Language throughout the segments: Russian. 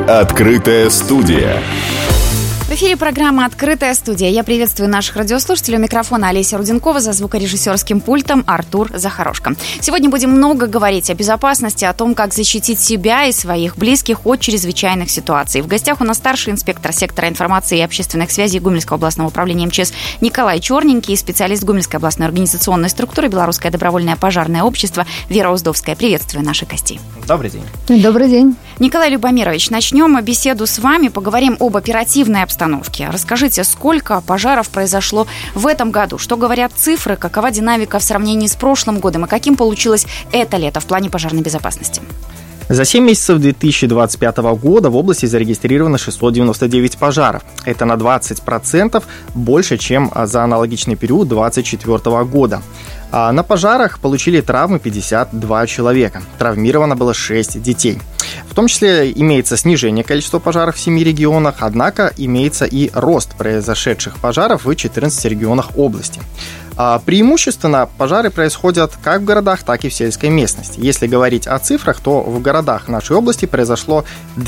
Открытая студия. В эфире программа «Открытая студия». Я приветствую наших радиослушателей. У микрофона Олеся Руденкова, за звукорежиссерским пультом Артур Захарошко. Сегодня будем много говорить о безопасности, о том, как защитить себя и своих близких от чрезвычайных ситуаций. В гостях у нас старший инспектор сектора информации и общественных связей Гомельского областного управления МЧС Николай Черненький, специалист Гомельской областной организационной структуры Белорусское добровольное пожарное общество Вера Уздовская. Приветствую наших гостей. Добрый день. Добрый день. Николай Любомирович, начнем беседу с вами, поговорим об оперативной обстановке. Расскажите, сколько пожаров произошло в этом году? Что говорят цифры? Какова динамика в сравнении с прошлым годом? И каким получилось это лето в плане пожарной безопасности? За 7 месяцев 2025 года в области зарегистрировано 699 пожаров. Это на 20% больше, чем за аналогичный период 2024 года. На пожарах получили травмы 52 человека. Травмировано было 6 детей. В том числе имеется снижение количества пожаров в 7 регионах, однако имеется и рост произошедших пожаров в 14 регионах области. Преимущественно пожары происходят как в городах, так и в сельской местности. Если говорить о цифрах, то в городах нашей области произошло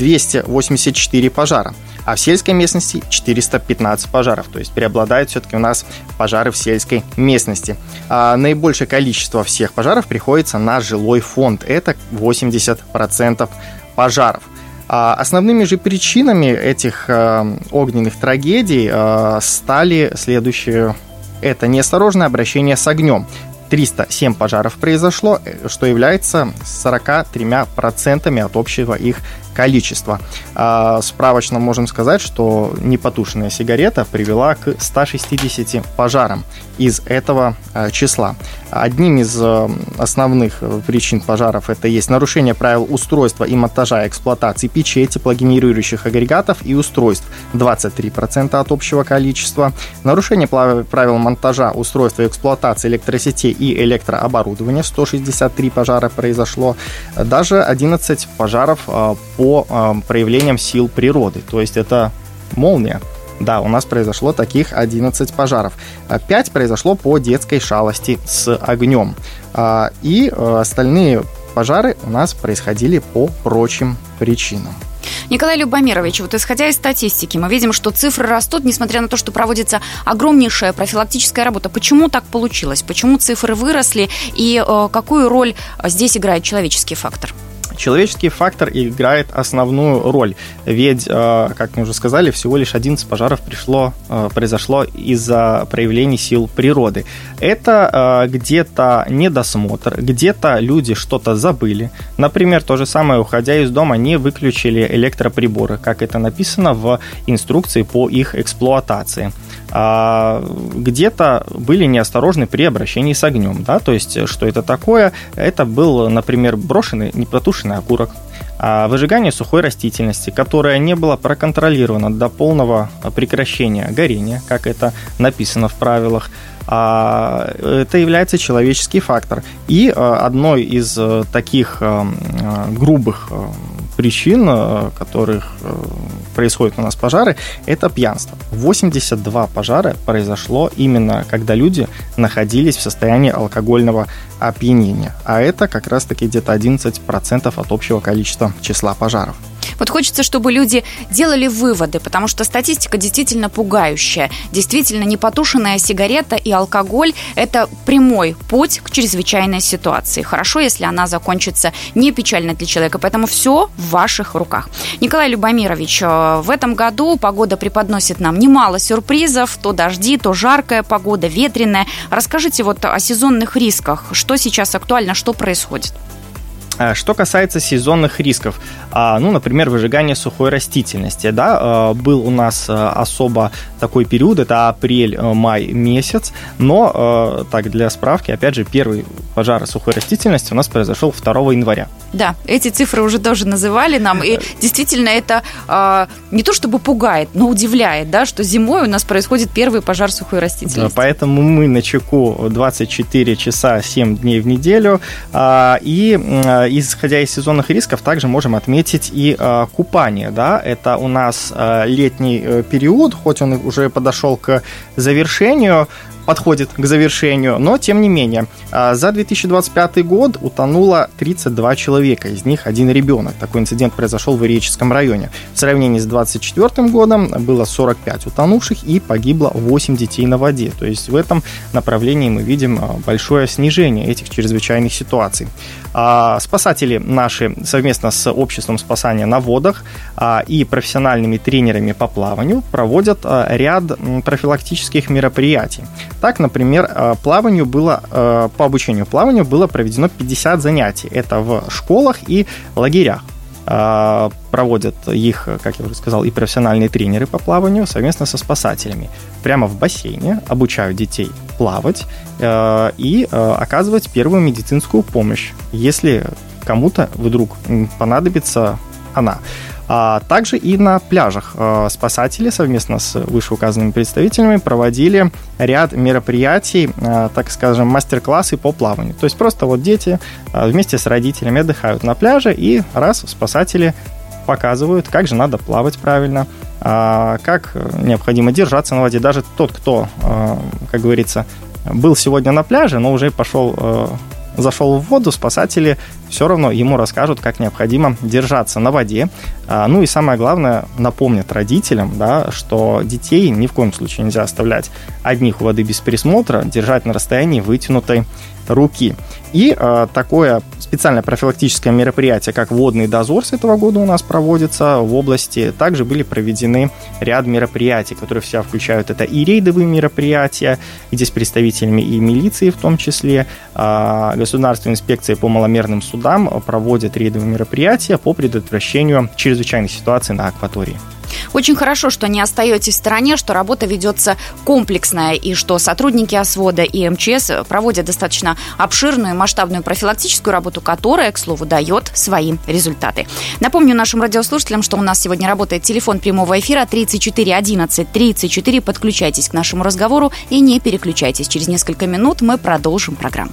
284 пожара, а в сельской местности 415 пожаров. То есть преобладают все-таки у нас пожары в сельской местности. Наибольшее количество всех пожаров приходится на жилой фонд. Это 80% пожаров. Основными же причинами этих огненных трагедий стали следующие. Это неосторожное обращение с огнем. 307 пожаров произошло, что является 43% от общего их количества. Справочно можем сказать, что непотушенная сигарета привела к 160 пожарам из этого числа. Одним из основных причин пожаров это есть нарушение правил устройства и монтажа эксплуатации печей, теплогенерирующих агрегатов и устройств 23% от общего количества, нарушение правил монтажа устройства и эксплуатации электросетей и электрооборудования 163 пожара произошло, даже 11 пожаров по проявлениям сил природы, то есть это молния. Да, у нас произошло таких 11 пожаров. 5 произошло по детской шалости с огнем. И остальные пожары у нас происходили по прочим причинам. Николай Любомирович, вот исходя из статистики, мы видим, что цифры растут, несмотря на то, что проводится огромнейшая профилактическая работа. Почему так получилось? Почему цифры выросли? И какую роль здесь играет человеческий фактор? Человеческий фактор играет основную роль, ведь, как мы уже сказали, всего лишь 11 пожаров произошло из-за проявлений сил природы. Это где-то недосмотр, где-то люди что-то забыли. Например, то же самое, уходя из дома, не выключили электроприборы, как это написано в инструкции по их эксплуатации. Где-то были неосторожны при обращении с огнем, да, то есть что это такое? Это был, например, брошенный непотушенный окурок, выжигание сухой растительности, которое не было проконтролировано до полного прекращения горения, как это написано в правилах. Это является человеческий фактор. И одной из таких грубых причин, которых происходят у нас пожары, это пьянство. 82 пожара произошло именно когда люди находились в состоянии алкогольного опьянения. А это как раз-таки где-то 11% от общего количества числа пожаров. Вот хочется, чтобы люди делали выводы, потому что статистика действительно пугающая. Действительно, непотушенная сигарета и алкоголь – это прямой путь к чрезвычайной ситуации. Хорошо, если она закончится не печально для человека, поэтому все в ваших руках. Николай Любомирович, в этом году погода преподносит нам немало сюрпризов. То дожди, то жаркая погода, ветреная. Расскажите вот о сезонных рисках. Что сейчас актуально, что происходит? Что касается сезонных рисков, например, выжигание сухой растительности, да, был у нас особо такой период, это апрель-май месяц, но, так, для справки, опять же, первый пожар сухой растительности у нас произошел 2 января. Да, эти цифры уже тоже называли нам, и действительно это не то чтобы пугает, но удивляет, да, что зимой у нас происходит первый пожар сухой растительности. Да, поэтому мы начеку 24 часа 7 дней в неделю, и исходя из сезонных рисков, также можем отметить и купание. Да? Это у нас летний период, хоть он уже подошел к завершению, подходит к завершению, но тем не менее. За 2025 год утонуло 32 человека, из них один ребенок. Такой инцидент произошел в Иреческом районе. В сравнении с 2024 годом было 45 утонувших и погибло 8 детей на воде. То есть в этом направлении мы видим большое снижение этих чрезвычайных ситуаций. Спасатели наши совместно с обществом спасания на водах и профессиональными тренерами по плаванию проводят ряд профилактических мероприятий. Так, например, по обучению плаванию было проведено 50 занятий. Это в школах и лагерях. Проводят их, как я уже сказал, и профессиональные тренеры по плаванию совместно со спасателями. Прямо в бассейне обучают детей плавать и оказывать первую медицинскую помощь, если кому-то вдруг понадобится она. Также и на пляжах спасатели совместно с вышеуказанными представителями проводили ряд мероприятий, так скажем, мастер-классы по плаванию. То есть просто вот дети вместе с родителями отдыхают на пляже, и спасатели показывают, как же надо плавать правильно, как необходимо держаться на воде. Даже тот, кто, как говорится, был сегодня на пляже, но уже зашел в воду, спасатели все равно ему расскажут, как необходимо держаться на воде. Ну и самое главное, напомнят родителям, да, что детей ни в коем случае нельзя оставлять одних у воды без присмотра, держать на расстоянии вытянутой руки. И такое специальное профилактическое мероприятие, как водный дозор, с этого года у нас проводится в области. Также были проведены ряд мероприятий, которые все включают это и рейдовые мероприятия, где с представителями и милиции в том числе, Государственная инспекция по маломерным судам проводят рейдовые мероприятия по предотвращению чрезвычайных ситуаций на акватории. Очень хорошо, что не остаетесь в стороне, что работа ведется комплексная, и что сотрудники ОСВОДа и МЧС проводят достаточно обширную и масштабную профилактическую работу, которая, к слову, дает свои результаты. Напомню нашим радиослушателям, что у нас сегодня работает телефон прямого эфира 34 11 34. Подключайтесь к нашему разговору и не переключайтесь. Через несколько минут мы продолжим программу.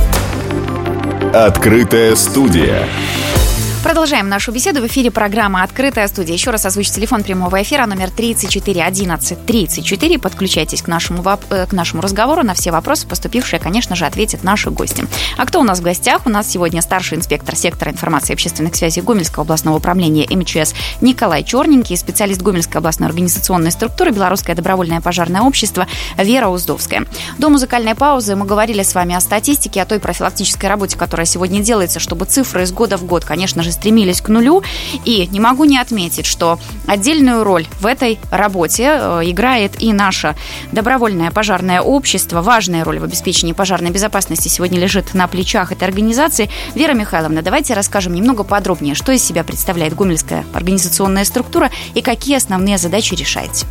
Открытая студия. Продолжаем нашу беседу. В эфире программа «Открытая студия». Еще раз озвучу телефон прямого эфира, номер 34 11 34. Подключайтесь к нашему разговору. На все вопросы поступившие, конечно же, ответят наши гости. А кто у нас в гостях? У нас сегодня старший инспектор сектора информации и общественных связей Гомельского областного управления МЧС Николай Черненький, специалист Гомельской областной организационной структуры Белорусское добровольное пожарное общество Вера Уздовская. До музыкальной паузы мы говорили с вами о статистике, о той профилактической работе, которая сегодня делается, чтобы цифры из года в год, конечно же, стремились к нулю. И не могу не отметить, что отдельную роль в этой работе играет и наше добровольное пожарное общество. Важная роль в обеспечении пожарной безопасности сегодня лежит на плечах этой организации. Вера Михайловна, давайте расскажем немного подробнее, что из себя представляет Гомельская организационная структура и какие основные задачи решаете.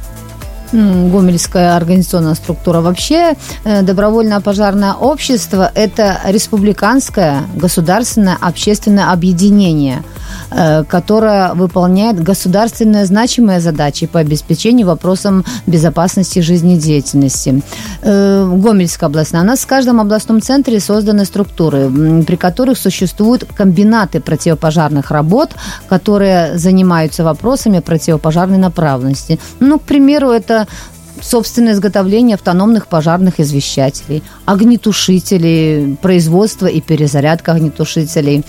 Гомельская организационная структура. Вообще, добровольное пожарное общество – это республиканское государственное общественное объединение, которое выполняет государственные значимые задачи по обеспечению вопросам безопасности жизнедеятельности. Гомельская областная. У нас в каждом областном центре созданы структуры, при которых существуют комбинаты противопожарных работ, которые занимаются вопросами противопожарной направленности. Ну, к примеру, это собственное изготовление автономных пожарных извещателей, огнетушителей, производство и перезарядка огнетушителей.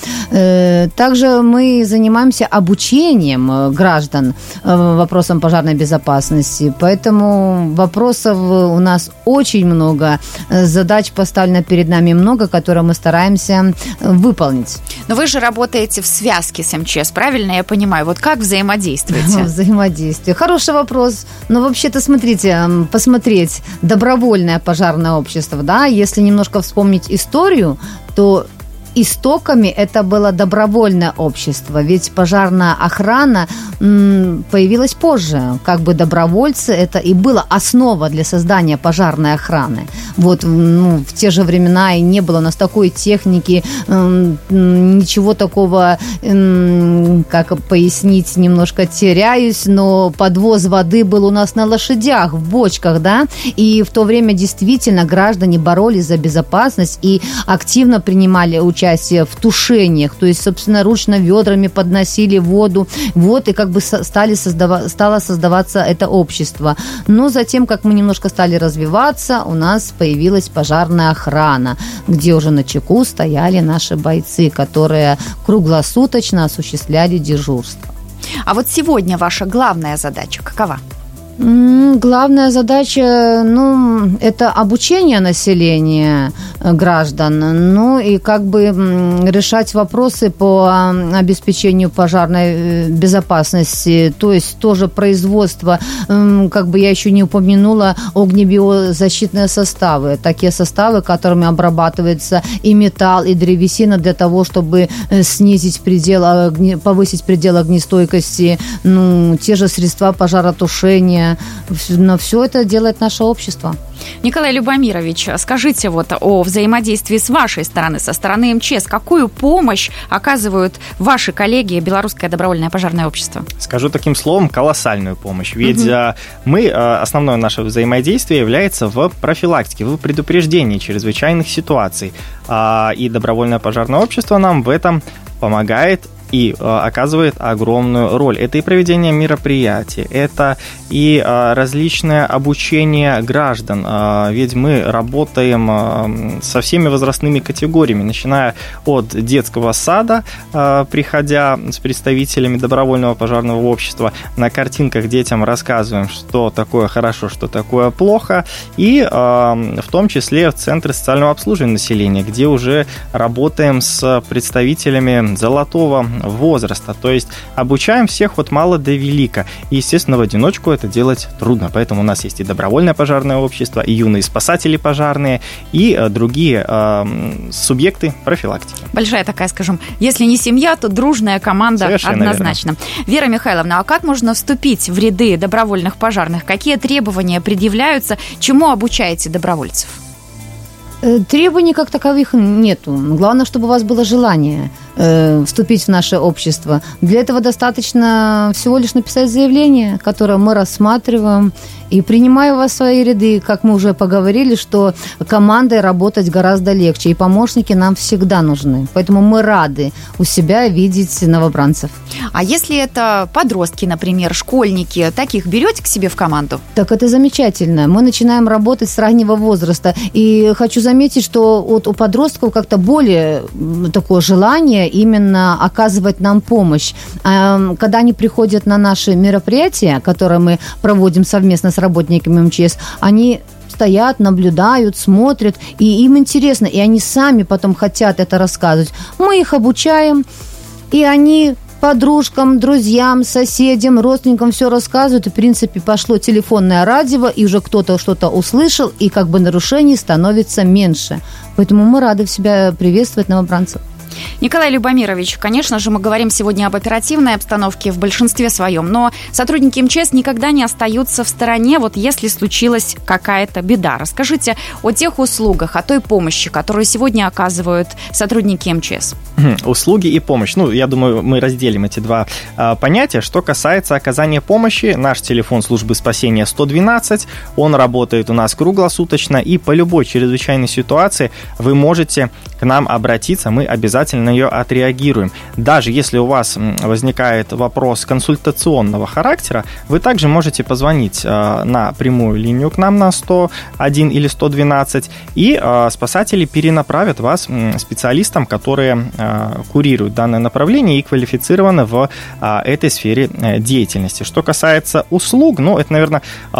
Также мы занимаемся обучением граждан вопросам пожарной безопасности, поэтому вопросов у нас очень много, задач поставлено перед нами много, которые мы стараемся выполнить. Но вы же работаете в связке с МЧС, правильно я понимаю? Вот как взаимодействуете? Взаимодействие. Хороший вопрос. Но вообще-то, смотрите, посмотреть добровольное пожарное общество, да, если немножко вспомнить историю, то истоками это было добровольное общество, ведь пожарная охрана появилась позже. Как бы добровольцы, это и была основа для создания пожарной охраны. Вот в те же времена и не было у нас такой техники, ничего такого, как пояснить, немножко теряюсь, но подвоз воды был у нас на лошадях, в бочках, да, и в то время действительно граждане боролись за безопасность и активно принимали участие участие в тушениях, то есть собственноручно ведрами подносили воду, вот, и как бы стало создаваться это общество. Но затем, как мы немножко стали развиваться, у нас появилась пожарная охрана, где уже на чеку стояли наши бойцы, которые круглосуточно осуществляли дежурство. А вот сегодня ваша главная задача какова? Главная задача, это обучение населения, граждан, и как бы решать вопросы по обеспечению пожарной безопасности, то есть тоже производство, как бы я еще не упомянула, огнебиозащитные составы, такие составы, которыми обрабатывается и металл, и древесина для того, чтобы повысить предел огнестойкости, те же средства пожаротушения. Но все это делает наше общество. Николай Любомирович, скажите о взаимодействии с вашей стороны, со стороны МЧС. Какую помощь оказывают ваши коллеги Белорусское добровольное пожарное общество? Скажу таким словом, колоссальную помощь. Ведь основное наше взаимодействие является в профилактике, в предупреждении чрезвычайных ситуаций. И добровольное пожарное общество нам в этом помогает и оказывает огромную роль. Это и проведение мероприятий, это и различное обучение граждан, ведь мы работаем со всеми возрастными категориями, начиная от детского сада, приходя с представителями добровольного пожарного общества, на картинках детям рассказываем, что такое хорошо, что такое плохо, и в том числе в Центре социального обслуживания населения, где уже работаем с представителями золотого возраста, то есть обучаем всех от мала до велика. И, естественно, в одиночку это делать трудно, поэтому у нас есть и добровольное пожарное общество, и юные спасатели пожарные, и другие субъекты профилактики. Большая такая, скажем, если не семья, то дружная команда. Совершенно однозначно. Верно. Вера Михайловна, а как можно вступить в ряды добровольных пожарных? Какие требования предъявляются? Чему обучаете добровольцев? Требований как таковых нету. Главное, чтобы у вас было желание вступить в наше общество. Для этого достаточно всего лишь написать заявление, которое мы рассматриваем и принимая вас в свои ряды. Как мы уже поговорили, что командой работать гораздо легче, и помощники нам всегда нужны. Поэтому мы рады у себя видеть новобранцев. А если это подростки, например, школьники, таких берете к себе в команду? Так это замечательно. Мы начинаем работать с раннего возраста. И хочу заметить, что у подростков как-то более такое желание именно оказывать нам помощь. Когда они приходят на наши мероприятия, которые мы проводим совместно с работниками МЧС, они стоят, наблюдают, смотрят, и им интересно, и они сами потом хотят это рассказывать. Мы их обучаем, и они подружкам, друзьям, соседям, родственникам все рассказывают, и, в принципе, пошло телефонное радио, и уже кто-то что-то услышал, и как бы нарушений становится меньше. Поэтому мы рады себя приветствовать новобранцев. Николай Любомирович, конечно же, мы говорим сегодня об оперативной обстановке в большинстве своем, но сотрудники МЧС никогда не остаются в стороне, если случилась какая-то беда. Расскажите о тех услугах, о той помощи, которую сегодня оказывают сотрудники МЧС. Услуги и помощь. Я думаю, мы разделим эти два понятия. Что касается оказания помощи, наш телефон службы спасения 112, он работает у нас круглосуточно, и по любой чрезвычайной ситуации вы можете к нам обратиться, мы обязательно на нее отреагируем. Даже если у вас возникает вопрос консультационного характера, вы также можете позвонить на прямую линию к нам на 101 или 112, и спасатели перенаправят вас специалистам, которые курируют данное направление и квалифицированы в этой сфере деятельности. Что касается услуг, это, наверное,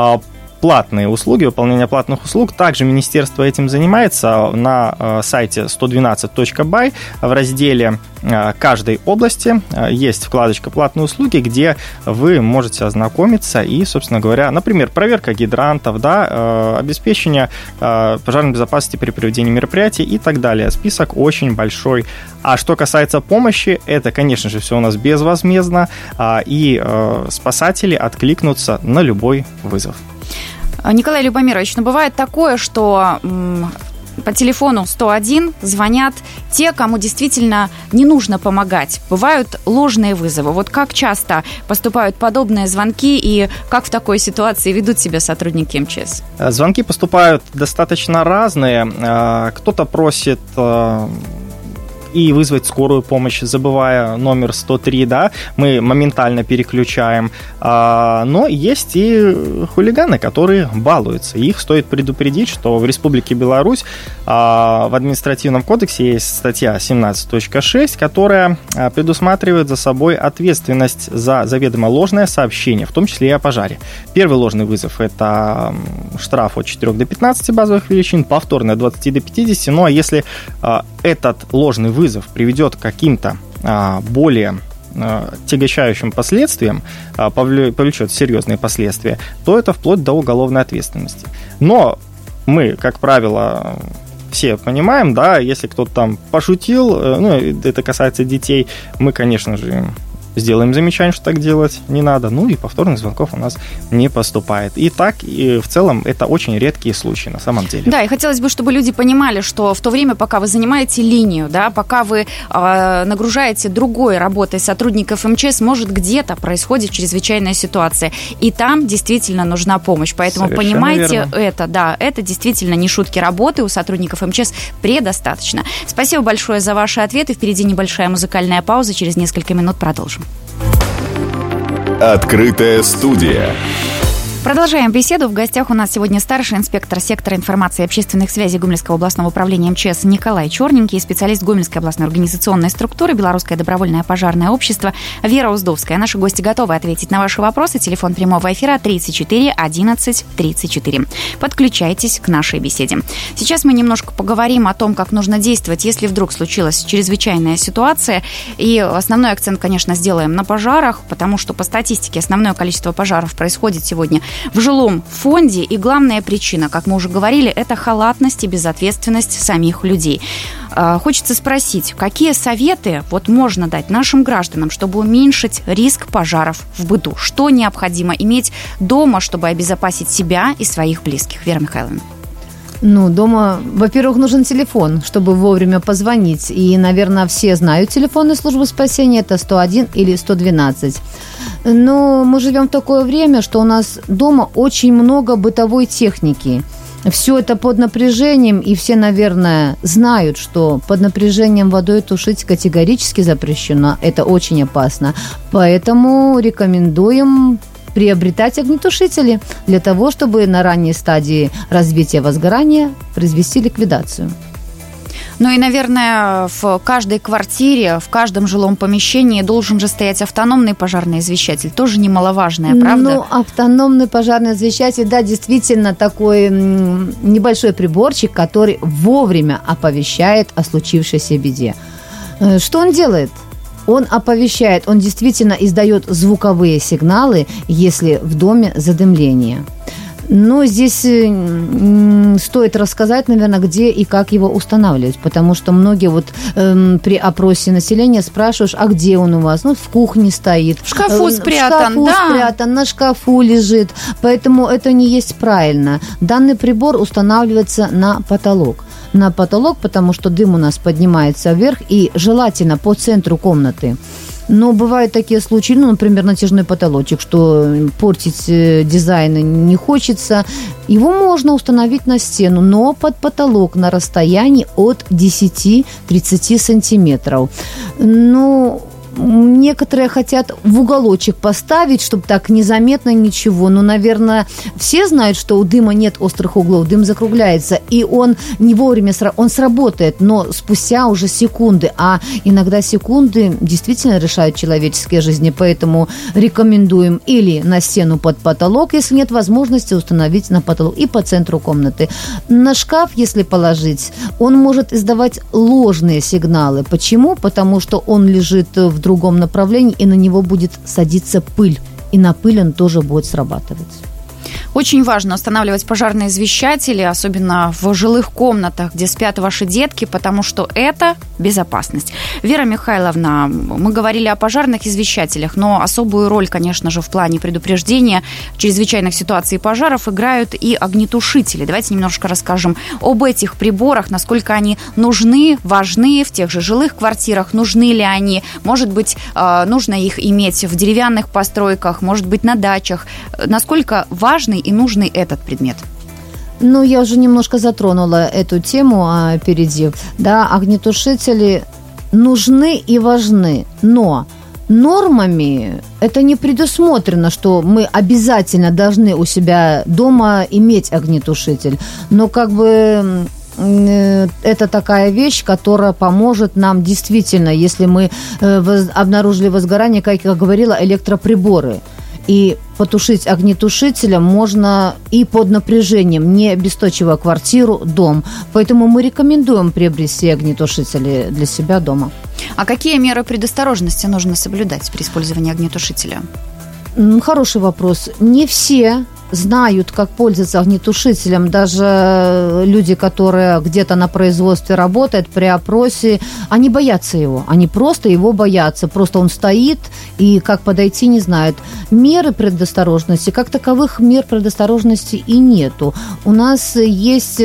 платные услуги, выполнение платных услуг. Также министерство этим занимается на сайте 112.by. В разделе каждой области есть вкладочка «Платные услуги», где вы можете ознакомиться и, собственно говоря, например, проверка гидрантов, обеспечение пожарной безопасности при проведении мероприятий и так далее. Список очень большой. А что касается помощи, это, конечно же, все у нас безвозмездно, и спасатели откликнутся на любой вызов. Николай Любомирович, бывает такое, что по телефону 101 звонят те, кому действительно не нужно помогать. Бывают ложные вызовы. Как часто поступают подобные звонки, и как в такой ситуации ведут себя сотрудники МЧС? Звонки поступают достаточно разные. Кто-то просит и вызвать скорую помощь, забывая номер 103, да, мы моментально переключаем. Но есть и хулиганы, которые балуются. Их стоит предупредить, что в Республике Беларусь в административном кодексе есть статья 17.6, которая предусматривает за собой ответственность за заведомо ложное сообщение, в том числе и о пожаре. Первый ложный вызов – это штраф от 4 до 15 базовых величин, повторный от 20 до 50. Ну а если этот ложный вызов приведет к каким-то более тягощающим последствиям, повлечет серьезные последствия, то это вплоть до уголовной ответственности. Но мы, как правило, все понимаем, да, если кто-то там пошутил, ну, это касается детей, мы, конечно же, сделаем замечание, что так делать не надо, ну и повторных звонков у нас не поступает. И так, и в целом, это очень редкие случаи на самом деле. Да, и хотелось бы, чтобы люди понимали, что в то время, пока вы занимаете линию, да, пока вы нагружаете другой работой сотрудников МЧС, может, где-то происходит чрезвычайная ситуация, и там действительно нужна помощь. Поэтому совершенно понимайте верно. это, да, это действительно не шутки работы, у сотрудников МЧС предостаточно. Спасибо большое за ваши ответы. Впереди небольшая музыкальная пауза, через несколько минут продолжим. Открытая студия. Продолжаем беседу. В гостях у нас сегодня старший инспектор сектора информации и общественных связей Гомельского областного управления МЧС Николай Черненький, специалист Гомельской областной организационной структуры Белорусское добровольное пожарное общество Вера Уздовская. Наши гости готовы ответить на ваши вопросы. Телефон прямого эфира 34 11 34. Подключайтесь к нашей беседе. Сейчас мы немножко поговорим о том, как нужно действовать, если вдруг случилась чрезвычайная ситуация. И основной акцент, конечно, сделаем на пожарах, потому что по статистике основное количество пожаров происходит сегодня в жилом фонде, и главная причина, как мы уже говорили, это халатность и безответственность самих людей. Хочется спросить, какие советы можно дать нашим гражданам, чтобы уменьшить риск пожаров в быту? Что необходимо иметь дома, чтобы обезопасить себя и своих близких? Вера Михайловна. Ну, дома, во-первых, нужен телефон, чтобы вовремя позвонить. И, наверное, все знают телефонные службы спасения. Это 101 или 112. Но мы живем в такое время, что у нас дома очень много бытовой техники. Все это под напряжением, и все, наверное, знают, что под напряжением водой тушить категорически запрещено. Это очень опасно. Поэтому рекомендуем приобретать огнетушители для того, чтобы на ранней стадии развития возгорания произвести ликвидацию. Ну и, наверное, в каждой квартире, в каждом жилом помещении должен же стоять автономный пожарный извещатель. Тоже немаловажное, правда? Ну, автономный пожарный извещатель, да, действительно такой небольшой приборчик, который вовремя оповещает о случившейся беде. Что он делает? Он оповещает, он действительно издает звуковые сигналы, если в доме задымление. Но здесь стоит рассказать, наверное, где и как его устанавливать, потому что многие при опросе населения спрашиваешь, а где он у вас? Ну, в кухне стоит. В шкафу спрятан, спрятан, на шкафу лежит, поэтому это не есть правильно. Данный прибор устанавливается на потолок. На потолок, потому что дым у нас поднимается вверх, и желательно по центру комнаты. Но бывают такие случаи, например, натяжной потолочек, что портить дизайн не хочется. Его можно установить на стену, но под потолок на расстоянии от 10-30 сантиметров. Некоторые хотят в уголочек поставить, чтобы так незаметно ничего. Но, наверное, все знают, что у дыма нет острых углов. Дым закругляется, и он не вовремя он сработает, но спустя уже секунды. А иногда секунды действительно решают человеческие жизни. Поэтому рекомендуем или на стену под потолок, если нет возможности установить на потолок, и по центру комнаты. На шкаф, если положить, он может издавать ложные сигналы. Почему? Потому что он лежит в другом направлении, и на него будет садиться пыль. И на пыль он тоже будет срабатывать. Очень важно устанавливать пожарные извещатели, особенно в жилых комнатах, где спят ваши детки, потому что это безопасность. Вера Михайловна, мы говорили о пожарных извещателях, но особую роль, конечно же, в плане предупреждения чрезвычайных ситуаций и пожаров играют и огнетушители. Давайте немножко расскажем об этих приборах, насколько они нужны, важны в тех же жилых квартирах, нужны ли они, может быть, нужно их иметь в деревянных постройках, может быть, на дачах. Насколько важный и нужный этот предмет? Ну, я уже немножко затронула эту тему, опередив. Да, огнетушители нужны и важны, но нормами это не предусмотрено, что мы обязательно должны у себя дома иметь огнетушитель. Но как бы это такая вещь, которая поможет нам действительно, если мы обнаружили возгорание, как я говорила, электроприборы. И потушить огнетушителем можно и под напряжением, не обесточивая квартиру, дом. Поэтому мы рекомендуем приобрести огнетушители для себя дома. А какие меры предосторожности нужно соблюдать при использовании огнетушителя? Хороший вопрос. Не все знают, как пользоваться огнетушителем. Даже люди, которые где-то на производстве работают, при опросе, они боятся его. Они просто его боятся. Просто он стоит, и как подойти не знают. Меры предосторожности, как таковых мер предосторожности и нету. У нас есть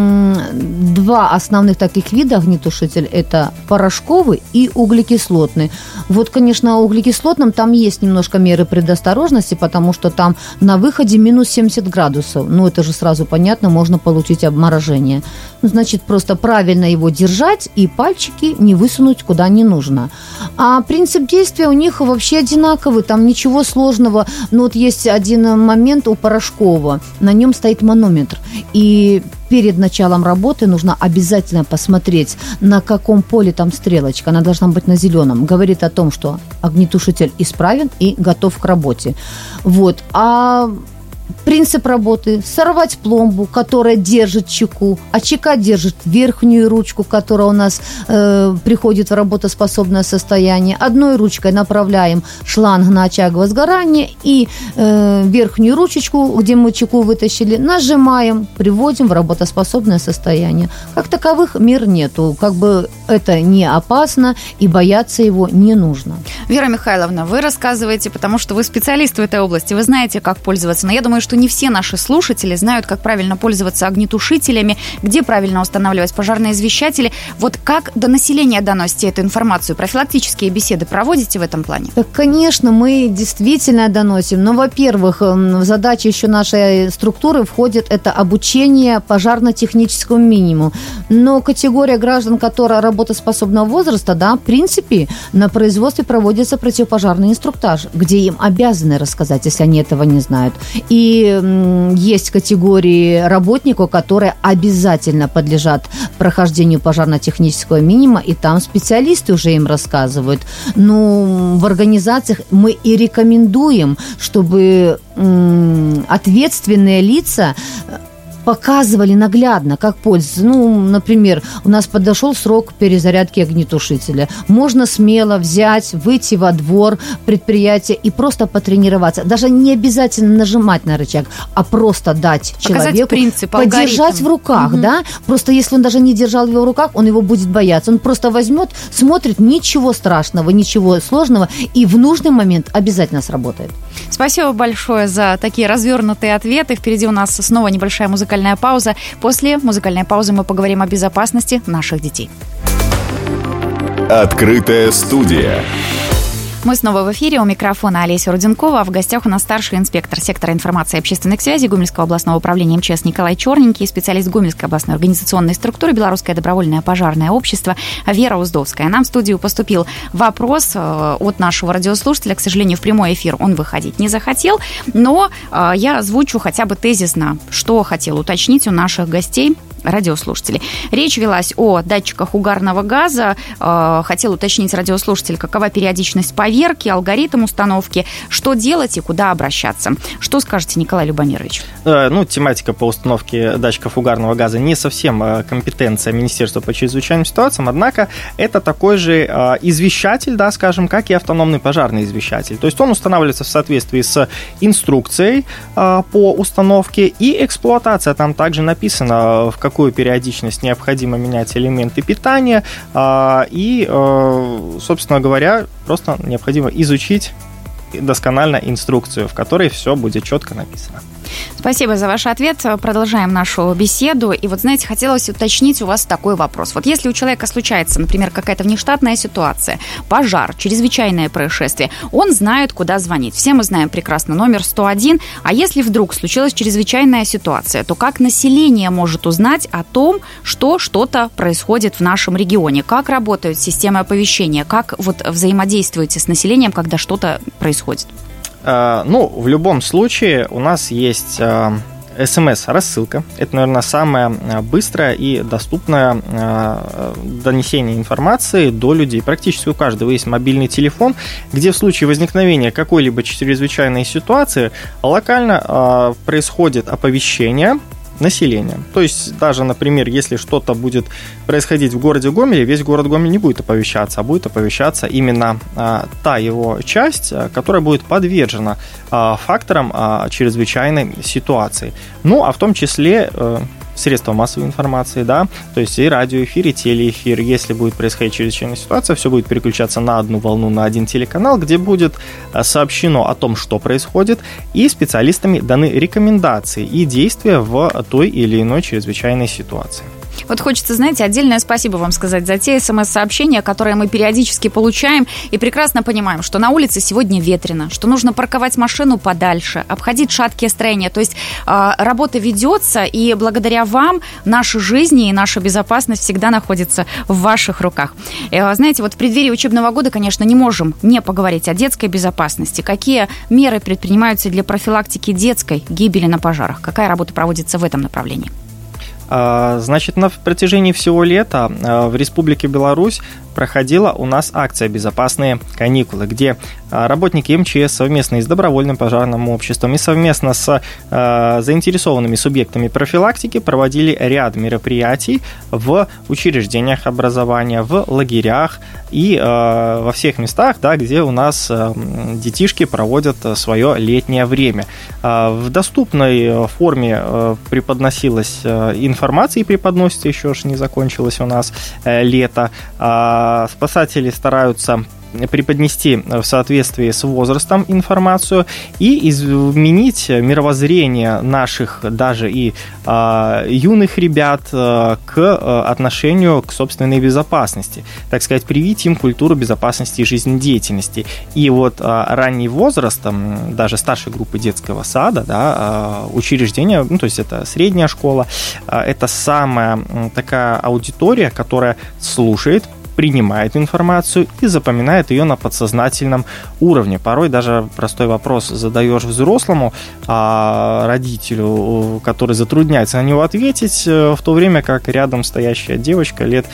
два основных таких вида огнетушителя. Это порошковый и углекислотный. Вот, конечно, о углекислотном там есть немножко меры предосторожности, потому что там на выходе минус 70 градусов. Ну, это же сразу понятно, можно получить обморожение. Значит, просто правильно его держать и пальчики не высунуть куда не нужно. А принцип действия у них вообще одинаковый, там ничего сложного. Но вот есть один момент у порошкового. На нем стоит манометр. И перед началом работы нужно обязательно посмотреть, на каком поле там стрелочка. Она должна быть на зеленом. Говорит о том, что огнетушитель исправен и готов к работе. Вот. А принцип работы – сорвать пломбу, которая держит чеку, а чека держит верхнюю ручку, которая у нас приходит в работоспособное состояние. Одной ручкой направляем шланг на очаг возгорания и верхнюю ручечку, где мы чеку вытащили, нажимаем, приводим в работоспособное состояние. Как таковых мер нету. Как бы это не опасно и бояться его не нужно. Вера Михайловна, вы рассказываете, потому что вы специалист в этой области, вы знаете, как пользоваться. Но я думаю, что не все наши слушатели знают, как правильно пользоваться огнетушителями, где правильно устанавливать пожарные извещатели. Вот как до населения доносите эту информацию? Профилактические беседы проводите в этом плане? Так, конечно, мы действительно доносим. Но, во-первых, в задачи еще нашей структуры входит это обучение пожарно-техническому минимуму. Но категория граждан, которая работоспособного возраста, да, в принципе, на производстве проводится противопожарный инструктаж, где им обязаны рассказать, если они этого не знают. И есть категории работников, которые обязательно подлежат прохождению пожарно-технического минимума, и там специалисты уже им рассказывают. Ну, в организациях мы и рекомендуем, чтобы ответственные лица показывали наглядно, как пользоваться. Ну, например, у нас подошел срок перезарядки огнетушителя. Можно смело взять, выйти во двор предприятия и просто потренироваться. Даже не обязательно нажимать на рычаг, а просто дать человеку принцип, подержать алгоритм в руках, да? Просто если он даже не держал его в руках, он его будет бояться. Он просто возьмет, смотрит, ничего страшного, ничего сложного, и в нужный момент обязательно сработает. Спасибо большое за такие развернутые ответы. Впереди у нас снова небольшая музыкальная пауза. После музыкальной паузы мы поговорим о безопасности наших детей. Открытая студия. Мы снова в эфире. У микрофона Олеся Руденкова. А в гостях у нас старший инспектор сектора информации и общественных связей Гомельского областного управления МЧС Николай Черненький, специалист Гомельской областной организационной структуры Белорусское добровольное пожарное общество Вера Уздовская. Нам в студию поступил вопрос от нашего радиослушателя. К сожалению, в прямой эфир он выходить не захотел, но я озвучу хотя бы тезисно, что хотел уточнить у наших гостей, радиослушателей. Речь велась о датчиках угарного газа. Хотел уточнить радиослушатель, какова периодичность поверки, алгоритм установки, что делать и куда обращаться. Что скажете, Николай Любомирович? Ну, тематика по установке датчиков угарного газа не совсем компетенция Министерства по чрезвычайным ситуациям, однако это такой же извещатель, да, скажем, как и автономный пожарный извещатель. То есть он устанавливается в соответствии с инструкцией по установке, и эксплуатация там также написано, в какую периодичность необходимо менять элементы питания, и, собственно говоря, просто необходимо изучить досконально инструкцию, в которой все будет четко написано. Спасибо за ваш ответ. Продолжаем нашу беседу. И вот, знаете, хотелось уточнить у вас такой вопрос. Вот если у человека случается, например, какая-то внештатная ситуация, пожар, чрезвычайное происшествие, он знает, куда звонить. Все мы знаем прекрасно номер 101. А если вдруг случилась чрезвычайная ситуация, то как население может узнать о том, что что-то происходит в нашем регионе? Как работают системы оповещения? Как вот взаимодействуете с населением, когда что-то происходит? В любом случае у нас есть СМС-рассылка. Это, наверное, самое быстрое и доступное донесение информации до людей. Практически у каждого есть мобильный телефон, где в случае возникновения какой-либо чрезвычайной ситуации локально происходит оповещение населения. То есть даже, например, если что-то будет происходить в городе Гомеле, весь город Гомель не будет оповещаться, а будет оповещаться именно та его часть, которая будет подвержена факторам чрезвычайной ситуации. А в том числе средства массовой информации, да, то есть и радиоэфир, и телеэфир. Если будет происходить чрезвычайная ситуация, все будет переключаться на одну волну, на один телеканал, где будет сообщено о том, что происходит, и специалистами даны рекомендации и действия в той или иной чрезвычайной ситуации. Вот хочется, знаете, отдельное спасибо вам сказать за те СМС-сообщения, которые мы периодически получаем, и прекрасно понимаем, что на улице сегодня ветрено, что нужно парковать машину подальше, обходить шаткие строения. То есть работа ведется, и благодаря вам наши жизни и наша безопасность всегда находится в ваших руках. Знаете, вот в преддверии учебного года, конечно, не можем не поговорить о детской безопасности. Какие меры предпринимаются для профилактики детской гибели на пожарах? Какая работа проводится в этом направлении? Значит, на протяжении всего лета в Республике Беларусь проходила у нас акция «Безопасные каникулы», где работники МЧС совместно с добровольным пожарным обществом и совместно с заинтересованными субъектами профилактики проводили ряд мероприятий в учреждениях образования, в лагерях и во всех местах, да, где у нас детишки проводят свое летнее время. В доступной форме преподносилась информация и преподносится, еще ж не закончилось у нас лето. Спасатели стараются преподнести в соответствии с возрастом информацию и изменить мировоззрение наших даже и юных ребят к отношению к собственной безопасности, так сказать, привить им культуру безопасности и жизнедеятельности. И вот ранний возраст, даже старшей группы детского сада, да, учреждения, то есть это средняя школа, это самая такая аудитория, которая слушает, принимает информацию и запоминает ее на подсознательном уровне. Порой даже простой вопрос задаешь взрослому родителю, который затрудняется на него ответить, в то время как рядом стоящая девочка лет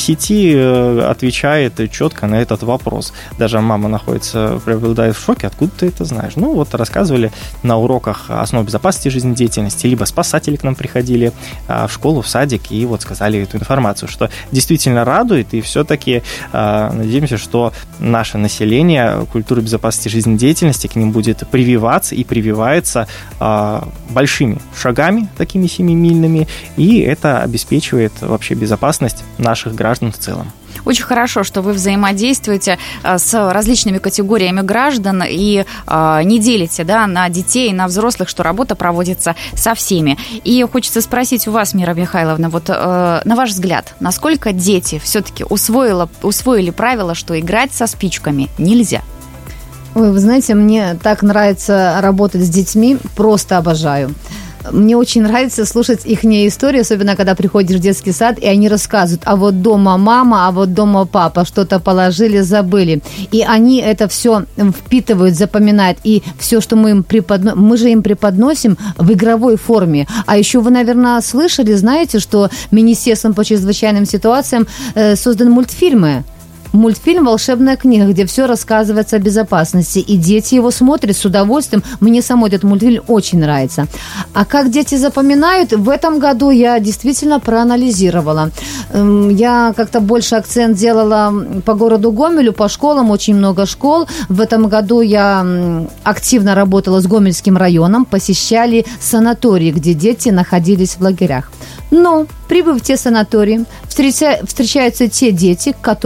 10 отвечает четко на этот вопрос. Даже мама преобладает в шоке, откуда ты это знаешь? Рассказывали на уроках основ безопасности жизнедеятельности, либо спасатели к нам приходили в школу, в садик и сказали эту информацию, что действительно радует, и все-таки надеемся, что наше население, культура безопасности жизнедеятельности к ним будет прививаться и прививается большими шагами, такими 7-мильными, и это обеспечивает вообще безопасность наших граждан в целом. Очень хорошо, что вы взаимодействуете с различными категориями граждан и не делите, да, на детей и на взрослых, что работа проводится со всеми. И хочется спросить у вас, Мира Михайловна, на ваш взгляд, насколько дети все-таки усвоили правило, что играть со спичками нельзя? Ой, вы знаете, мне так нравится работать с детьми, просто обожаю. Мне очень нравится слушать их истории, особенно когда приходишь в детский сад, и они рассказывают, а вот дома мама, а вот дома папа, что-то положили, забыли. И они это все впитывают, запоминают. И все, что мы же им преподносим в игровой форме. А еще вы, наверное, слышали, знаете, что Министерством по чрезвычайным ситуациям созданы мультфильмы. Мультфильм «Волшебная книга», где все рассказывается о безопасности, и дети его смотрят с удовольствием. Мне самой этот мультфильм очень нравится. А как дети запоминают, в этом году я действительно проанализировала. Я как-то больше акцент делала по городу Гомелю, по школам, очень много школ. В этом году я активно работала с Гомельским районом, посещали санатории, где дети находились в лагерях. Но, прибыв в те санатории, встречаются те дети, к которым мы приходили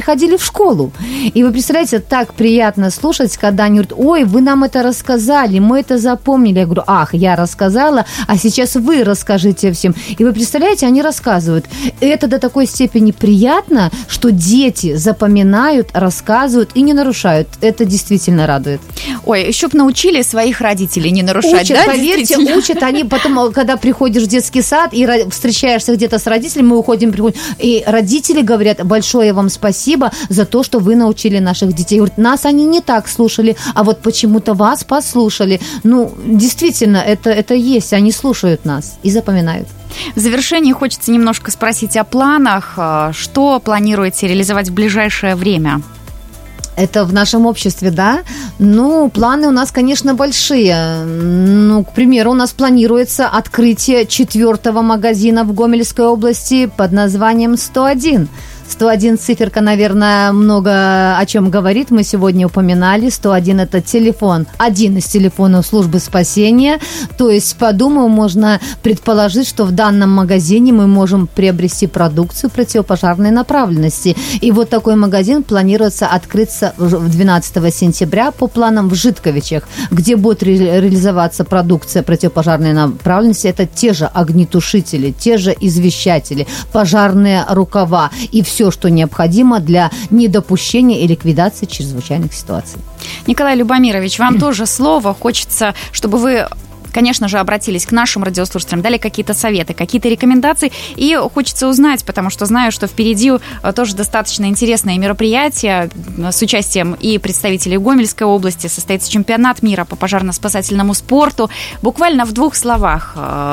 приходили в школу. И вы представляете, так приятно слушать, когда они говорят: ой, вы нам это рассказали, мы это запомнили. Я говорю: ах, я рассказала, а сейчас вы расскажите всем. И вы представляете, они рассказывают. Это до такой степени приятно, что дети запоминают, рассказывают и не нарушают. Это действительно радует. Ой, еще бы научили своих родителей не нарушать, учат, да? Поверьте, учат они. Потом, когда приходишь в детский сад и встречаешься где-то с родителями, мы уходим, приходим, и родители говорят: большое вам спасибо за то, что вы научили наших детей. Говорят, нас они не так слушали, а вот почему-то вас послушали. Ну, действительно, это есть. Они слушают нас и запоминают. В завершении хочется немножко спросить о планах. Что планируете реализовать в ближайшее время? Это в нашем обществе, да? Ну, планы у нас, конечно, большие. Ну, к примеру, у нас планируется открытие 4-го магазина в Гомельской области под названием 101. 101 циферка, наверное, много о чем говорит. Мы сегодня упоминали. 101 – это телефон, один из телефонов службы спасения. То есть, подумаю, можно предположить, что в данном магазине мы можем приобрести продукцию противопожарной направленности. И вот такой магазин планируется открыться 12 сентября по планам в Житковичах, где будет реализоваться продукция противопожарной направленности. Это те же огнетушители, те же извещатели, пожарные рукава и все, что необходимо для недопущения и ликвидации чрезвычайных ситуаций. Николай Любомирович, вам тоже слово. Хочется, чтобы вы, конечно же, обратились к нашим радиослушателям, дали какие-то советы, какие-то рекомендации. И хочется узнать, потому что знаю, что впереди тоже достаточно интересные мероприятия с участием и представителей Гомельской области. Состоится чемпионат мира по пожарно-спасательному спорту. Буквально в 2 словах.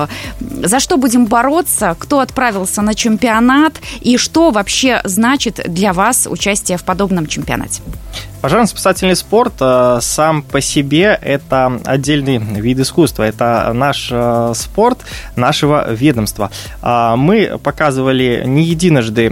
За что будем бороться? Кто отправился на чемпионат? И что вообще значит для вас участие в подобном чемпионате? Пожарно-спасательный спорт сам по себе – это отдельный вид искусства. Это наш спорт нашего ведомства. Мы показывали не единожды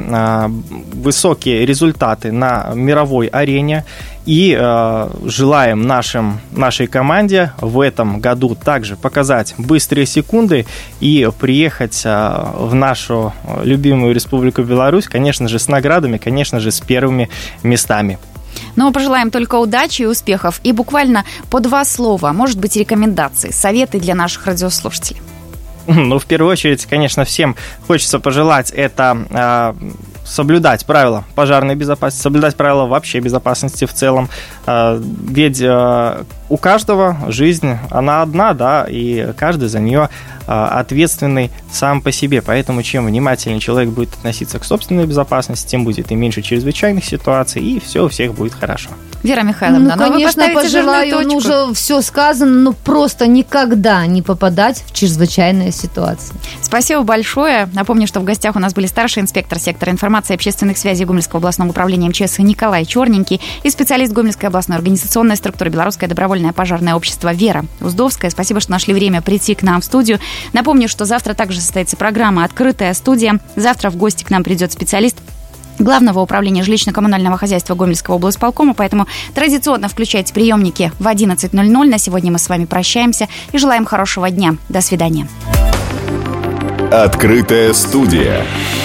высокие результаты на мировой арене. И желаем нашей команде в этом году также показать быстрые секунды и приехать в нашу любимую Республику Беларусь, конечно же, с наградами, конечно же, с первыми местами. Но пожелаем только удачи и успехов. И буквально по 2 слова, может быть, рекомендации, советы для наших радиослушателей. Ну, в первую очередь, конечно, всем хочется пожелать это соблюдать правила пожарной безопасности, соблюдать правила вообще безопасности в целом. Ведь у каждого жизнь, она одна, да, и каждый за нее ответственный сам по себе. Поэтому чем внимательнее человек будет относиться к собственной безопасности, тем будет и меньше чрезвычайных ситуаций, и все у всех будет хорошо. Вера Михайловна, ну, конечно, пожелаю, уже все сказано, но просто никогда не попадать в чрезвычайные ситуации. Спасибо большое. Напомню, что в гостях у нас были старший инспектор сектора информации и общественных связей Гомельского областного управления МЧС Николай Черненький и специалист Гомельской областной организационной структуры Белорусское добровольное пожарное общество Вера Уздовская. Спасибо, что нашли время прийти к нам в студию. Напомню, что завтра также состоится программа «Открытая студия». Завтра в гости к нам придет специалист Главного управления жилищно-коммунального хозяйства Гомельского облсполкома, поэтому традиционно включайте приемники в 11:00. На сегодня мы с вами прощаемся и желаем хорошего дня. До свидания. Открытая студия.